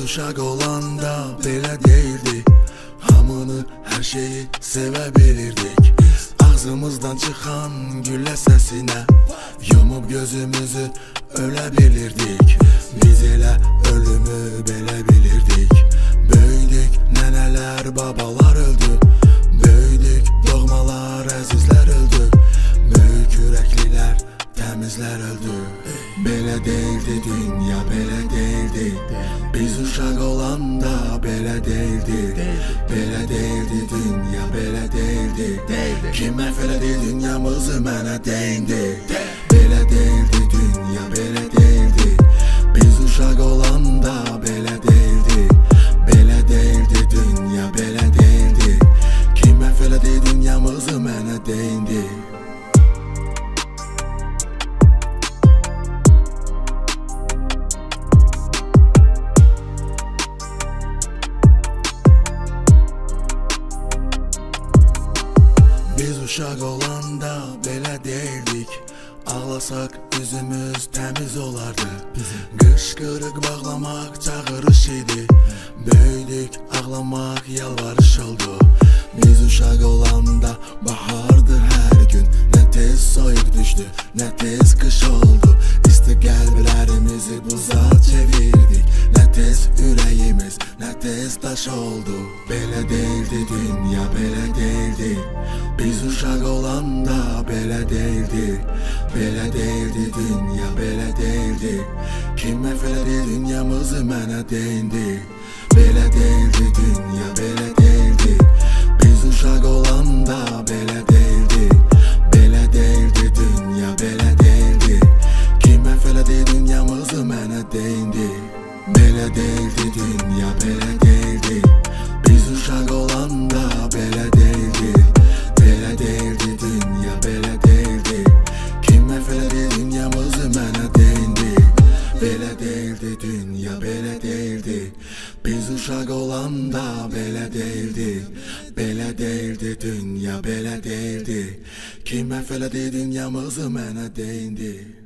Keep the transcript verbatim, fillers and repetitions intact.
uşaq olanda belə deyildik. Hamını, hər şeyi sevə bilirdik. Ağzımızdan çıxan güllə səsinə yumub gözümüzü ölə bilirdik. Biz elə ölümü belə bilirdik. Böyüdük, nənələr, babalar öldü. Böyüdük, doğmalar, əzizlər öldü. Böyük ürəklilər, təmizlər öldü. Belə deyildi dünya, belə deyildi. Biz uşaq olanda belə deyildi. Belə deyildi dünya, belə deyildi. Kim məhv elədi dünyamızı mənə deyindi. Belə deyildi dünya, belə deyildi. Biz uşaq olanda belə deyildi. Belə deyildi dünya, belə deyildi. Kim məhv elədi dünyamızı mənə deyindi. Biz uşaq olanda belə deyildik. Ağlasaq üzümüz təmiz olardı. Qışqırıq bağlamaq çağırış idi. Böyüdük, ağlamaq yalvarış oldu. Biz uşaq olanda bahardı hər gün. Nə tez soyuq düşdü, nə tez qış oldu. İsti qəlblərimizi buza çevirdik. Nə tez ürəyimiz, nə tez daş oldu. Belə deyildi dünya, belə deyildi. Biz uşaq olanda belə deyildi. Belə deyildi dünya, belə deyildi. Kim məhv elədi dünyamızı mənə deyindi. Belə deyildi dünya, belə deyildi. Biz uşaq olanda belə deyildi. Belə deyildi dünya, belə deyildi. Kim məhv elədi dünyamızı mənə deyindi. Belə deyildi dünya, belə deyildi. Biz uşaq olanda belə deyildi. Belə deyildi dünya, belə deyildi. Kim məhv elədi dünyamızı mənə deyindi. Belə deyildi dünya, belə deyildi. Biz uşaq olanda belə deyildi. Belə deyildi dünya, belə deyildi. Kim məhv elədi dünyamızı mənə deyindi.